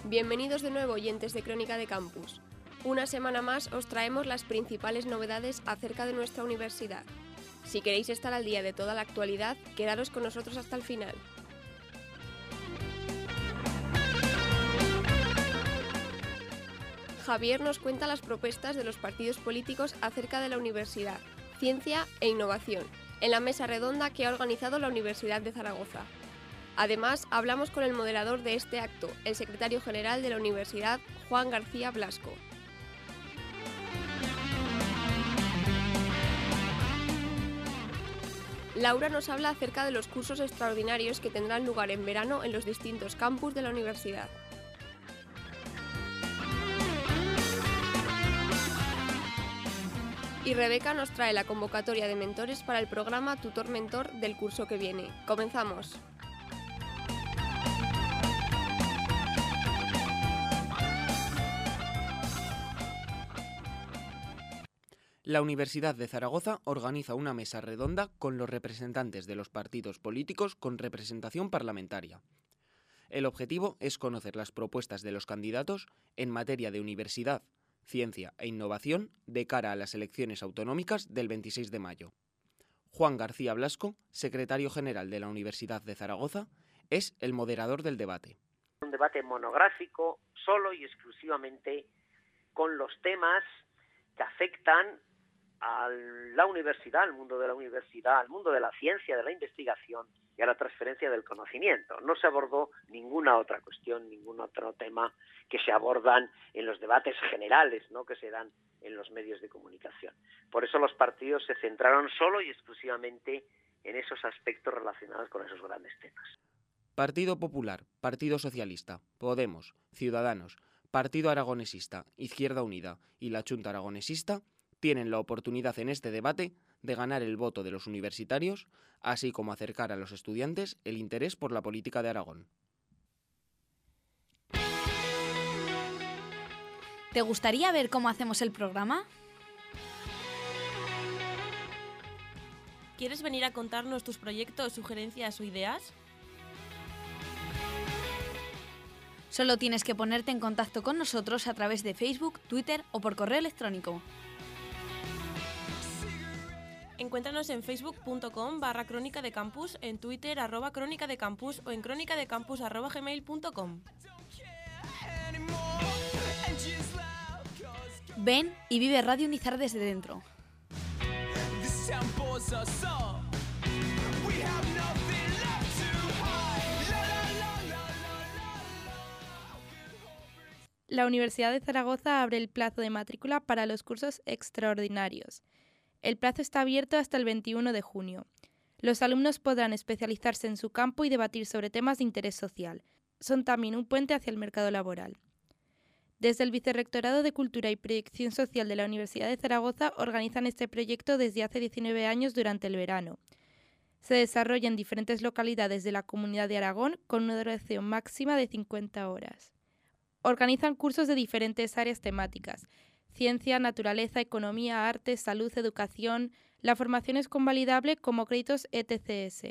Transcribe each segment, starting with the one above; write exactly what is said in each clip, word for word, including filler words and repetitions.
Bienvenidos de nuevo, oyentes de Crónica de Campus. Una semana más os traemos las principales novedades acerca de nuestra universidad. Si queréis estar al día de toda la actualidad, quedaros con nosotros hasta el final. Javier nos cuenta las propuestas de los partidos políticos acerca de la universidad, ciencia e innovación, en la mesa redonda que ha organizado la Universidad de Zaragoza. Además, hablamos con el moderador de este acto, el secretario general de la Universidad, Juan García Blasco. Laura nos habla acerca de los cursos extraordinarios que tendrán lugar en verano en los distintos campus de la universidad. Y Rebeca nos trae la convocatoria de mentores para el programa Tutor Mentor del curso que viene. ¡Comenzamos! La Universidad de Zaragoza organiza una mesa redonda con los representantes de los partidos políticos con representación parlamentaria. El objetivo es conocer las propuestas de los candidatos en materia de universidad, ciencia e innovación de cara a las elecciones autonómicas del veintiséis de mayo. Juan García Blasco, secretario general de la Universidad de Zaragoza, es el moderador del debate. Un debate monográfico solo y exclusivamente con los temas que afectan a la universidad, al mundo de la universidad, al mundo de la ciencia, de la investigación y a la transferencia del conocimiento. No se abordó ninguna otra cuestión, ningún otro tema que se abordan en los debates generales, ¿no?, que se dan en los medios de comunicación. Por eso los partidos se centraron solo y exclusivamente en esos aspectos relacionados con esos grandes temas. Partido Popular, Partido Socialista, Podemos, Ciudadanos, Partido Aragonesista, Izquierda Unida y la Chunta Aragonesista tienen la oportunidad en este debate de ganar el voto de los universitarios, así como acercar a los estudiantes el interés por la política de Aragón. ¿Te gustaría ver cómo hacemos el programa? ¿Quieres venir a contarnos tus proyectos, sugerencias o ideas? Solo tienes que ponerte en contacto con nosotros a través de Facebook, Twitter o por correo electrónico. Encuéntranos en facebook.com barra crónica de campus, en Twitter arroba crónica de campus o en crónicadecampus arroba gmail punto com. Ven y vive Radio Unizar desde dentro. La Universidad de Zaragoza abre el plazo de matrícula para los cursos extraordinarios. El plazo está abierto hasta el veintiuno de junio. Los alumnos podrán especializarse en su campo y debatir sobre temas de interés social. Son también un puente hacia el mercado laboral. Desde el Vicerrectorado de Cultura y Proyección Social de la Universidad de Zaragoza organizan este proyecto desde hace diecinueve años durante el verano. Se desarrolla en diferentes localidades de la Comunidad de Aragón con una duración máxima de cincuenta horas. Organizan cursos de diferentes áreas temáticas: ciencia, naturaleza, economía, arte, salud, educación. La formación es convalidable como créditos E T C S.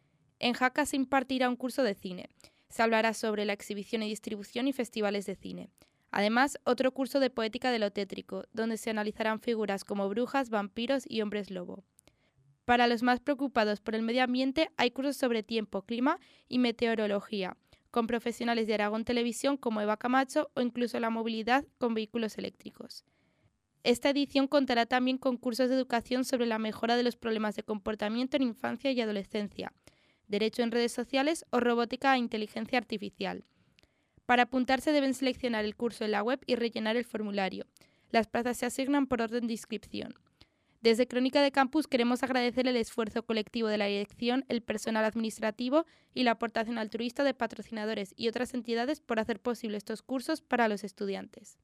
En Jaca se impartirá un curso de cine. Se hablará sobre la exhibición y distribución y festivales de cine. Además, otro curso de poética de lo tétrico, donde se analizarán figuras como brujas, vampiros y hombres lobo. Para los más preocupados por el medio ambiente, hay cursos sobre tiempo, clima y meteorología, con profesionales de Aragón Televisión como Eva Camacho o incluso la movilidad con vehículos eléctricos. Esta edición contará también con cursos de educación sobre la mejora de los problemas de comportamiento en infancia y adolescencia, derecho en redes sociales o robótica e inteligencia artificial. Para apuntarse deben seleccionar el curso en la web y rellenar el formulario. Las plazas se asignan por orden de inscripción. Desde Crónica de Campus queremos agradecer el esfuerzo colectivo de la dirección, el personal administrativo y la aportación altruista de patrocinadores y otras entidades por hacer posible estos cursos para los estudiantes.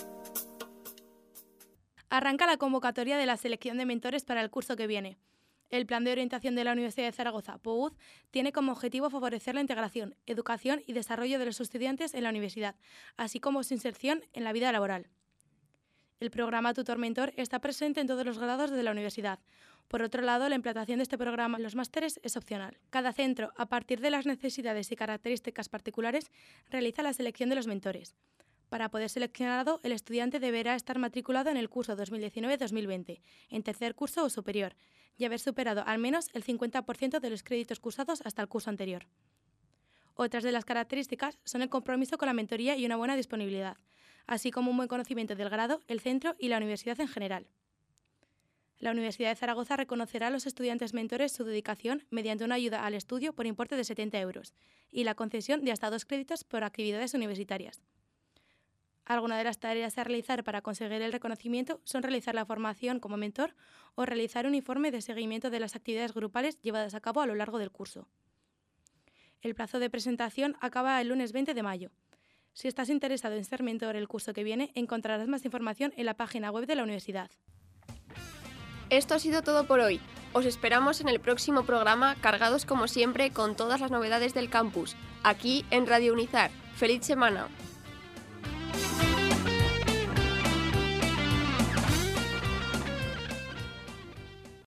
Arranca la convocatoria de la selección de mentores para el curso que viene. El Plan de Orientación de la Universidad de Zaragoza, P O U Z, tiene como objetivo favorecer la integración, educación y desarrollo de los estudiantes en la universidad, así como su inserción en la vida laboral. El programa Tutor Mentor está presente en todos los grados de la universidad. Por otro lado, la implantación de este programa en los másteres es opcional. Cada centro, a partir de las necesidades y características particulares, realiza la selección de los mentores. Para poder ser seleccionado, el estudiante deberá estar matriculado en el curso dos mil diecinueve dos mil veinte, en tercer curso o superior, y haber superado al menos el cincuenta por ciento de los créditos cursados hasta el curso anterior. Otras de las características son el compromiso con la mentoría y una buena disponibilidad, así como un buen conocimiento del grado, el centro y la universidad en general. La Universidad de Zaragoza reconocerá a los estudiantes mentores su dedicación mediante una ayuda al estudio por importe de setenta euros y la concesión de hasta dos créditos por actividades universitarias. Algunas de las tareas a realizar para conseguir el reconocimiento son realizar la formación como mentor o realizar un informe de seguimiento de las actividades grupales llevadas a cabo a lo largo del curso. El plazo de presentación acaba el lunes veinte de mayo. Si estás interesado en ser mentor el curso que viene, encontrarás más información en la página web de la universidad. Esto ha sido todo por hoy. Os esperamos en el próximo programa, cargados como siempre con todas las novedades del campus, aquí en Radio Unizar. ¡Feliz semana!